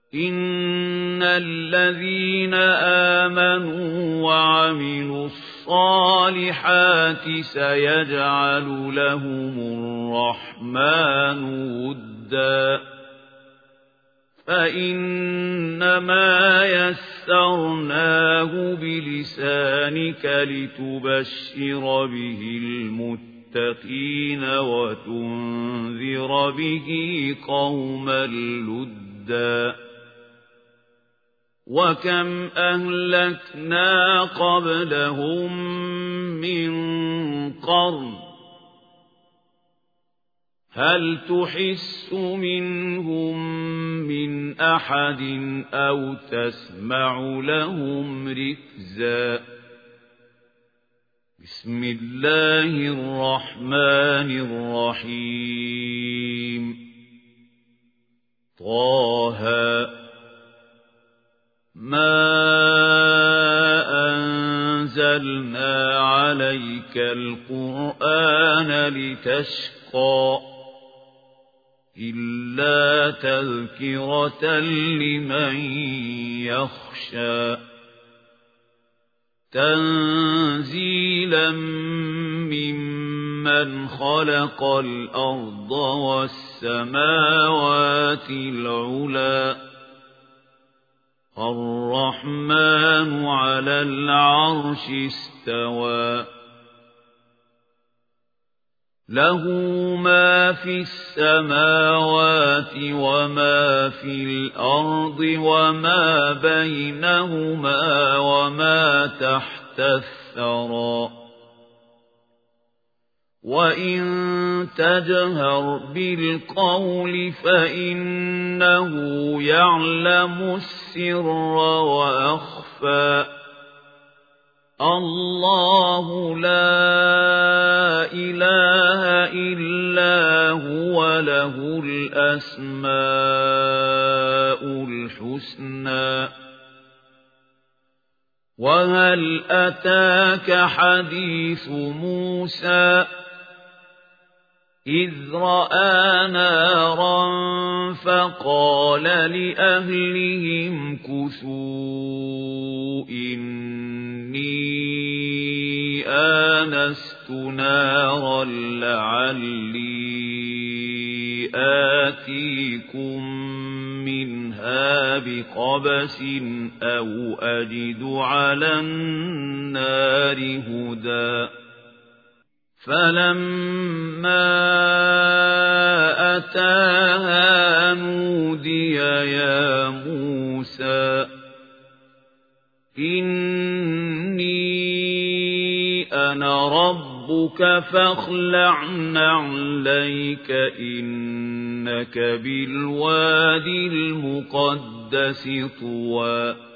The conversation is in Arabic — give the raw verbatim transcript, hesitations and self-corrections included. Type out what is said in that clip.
إن الذين آمنوا وعملوا الصالحات سيجعل لهم الرحمن ودا فإنما يسرناه بلسانك لتبشر به المتقين وتنذر به قوما لدا وكم أهلكنا قبلهم من قرن هل تحس منهم من أحد أو تسمع لهم ركزا بسم الله الرحمن الرحيم طه ما أنزلنا عليك القرآن لتشقى إلا تذكرة لمن يخشى تنزيلا ممن خلق الأرض والسماوات العلى الرحمن على العرش استوى له ما في السماوات وما في الأرض وما بينهما وما تحت الثرى وإن تجهر بالقول فإنه يعلم السر وأخفى الله لا إله إلا هو له الأسماء الحسنى وهل أتاك حديث موسى إذ رأى نارا فقال لأهلهم كثوا إني آنست نارا لعلي آتيكم منها بقبس أو أجد على النار هدى فلما أتاها نودي يا موسى إني أنا ربك فاخلع نعليك إنك بالوادي المقدس طوى